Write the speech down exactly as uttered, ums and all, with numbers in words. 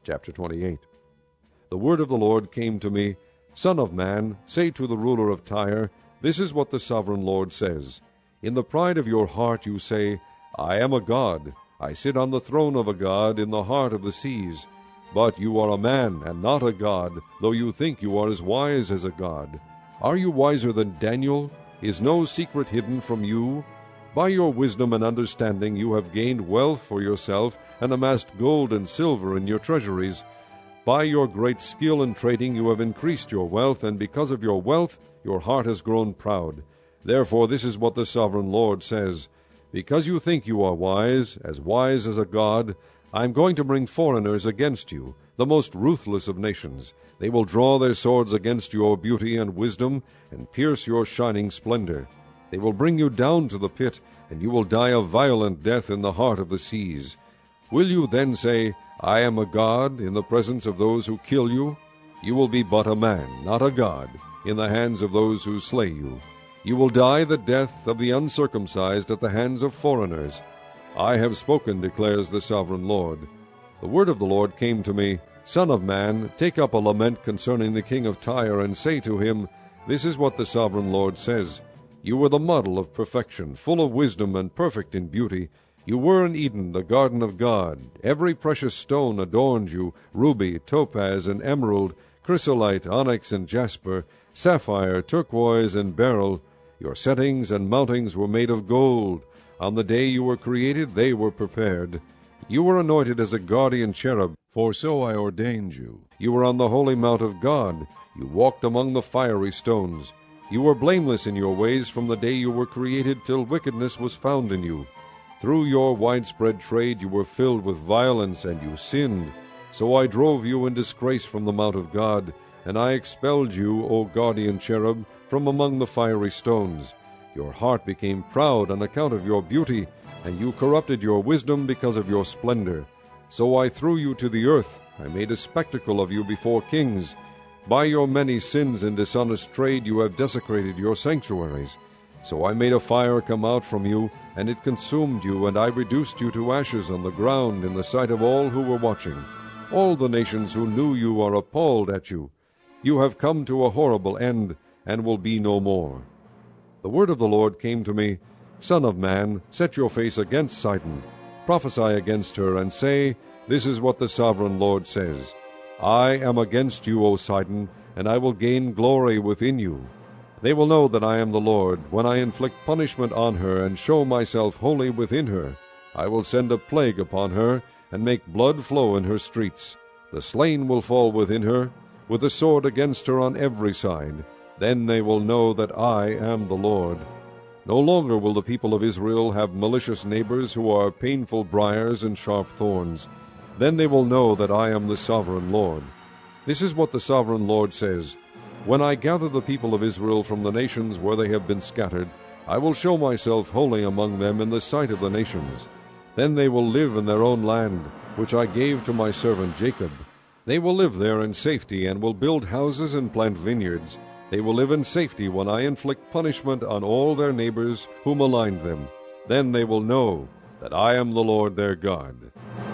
Chapter twenty-eight. The word of the Lord came to me, Son of man, say to the ruler of Tyre, This is what the sovereign Lord says. In the pride of your heart you say, I am a god. I sit on the throne of a god in the heart of the seas. But you are a man, and not a god, though you think you are as wise as a god. Are you wiser than Daniel? Is no secret hidden from you? By your wisdom and understanding you have gained wealth for yourself, and amassed gold and silver in your treasuries. By your great skill in trading you have increased your wealth, and because of your wealth your heart has grown proud. Therefore this is what the sovereign Lord says, Because you think you are wise, as wise as a god, I am going to bring foreigners against you, the most ruthless of nations. They will draw their swords against your beauty and wisdom, and pierce your shining splendor. They will bring you down to the pit, and you will die a violent death in the heart of the seas. Will you then say, I am a god, in the presence of those who kill you? You will be but a man, not a god, in the hands of those who slay you. You will die the death of the uncircumcised at the hands of foreigners. I have spoken, declares the sovereign Lord. The word of the Lord came to me, Son of man, take up a lament concerning the king of Tyre, and say to him, This is what the sovereign Lord says. You were the model of perfection, full of wisdom and perfect in beauty. You were in Eden, the garden of God. Every precious stone adorned you, ruby, topaz, and emerald, chrysolite, onyx, and jasper, sapphire, turquoise, and beryl. Your settings and mountings were made of gold. On the day you were created, they were prepared. You were anointed as a guardian cherub, for so I ordained you. You were on the holy mount of God. You walked among the fiery stones. You were blameless in your ways from the day you were created till wickedness was found in you. Through your widespread trade you were filled with violence, and you sinned. So I drove you in disgrace from the mount of God, and I expelled you, O guardian cherub, from among the fiery stones. Your heart became proud on account of your beauty, and you corrupted your wisdom because of your splendor. So I threw you to the earth. I made a spectacle of you before kings. By your many sins and dishonest trade you have desecrated your sanctuaries. So I made a fire come out from you, and it consumed you, and I reduced you to ashes on the ground in the sight of all who were watching. All the nations who knew you are appalled at you. You have come to a horrible end, and will be no more. The word of the Lord came to me, Son of man, set your face against Sidon. Prophesy against her, and say, This is what the sovereign Lord says. I am against you, O Sidon, and I will gain glory within you. They will know that I am the Lord, when I inflict punishment on her, and show myself holy within her. I will send a plague upon her, and make blood flow in her streets. The slain will fall within her, with the sword against her on every side. Then they will know that I am the Lord. No longer will the people of Israel have malicious neighbors who are painful briars and sharp thorns. Then they will know that I am the sovereign Lord. This is what the sovereign Lord says, When I gather the people of Israel from the nations where they have been scattered, I will show myself holy among them in the sight of the nations. Then they will live in their own land, which I gave to my servant Jacob. They will live there in safety, and will build houses and plant vineyards. They will live in safety when I inflict punishment on all their neighbors who maligned them. Then they will know that I am the Lord their God.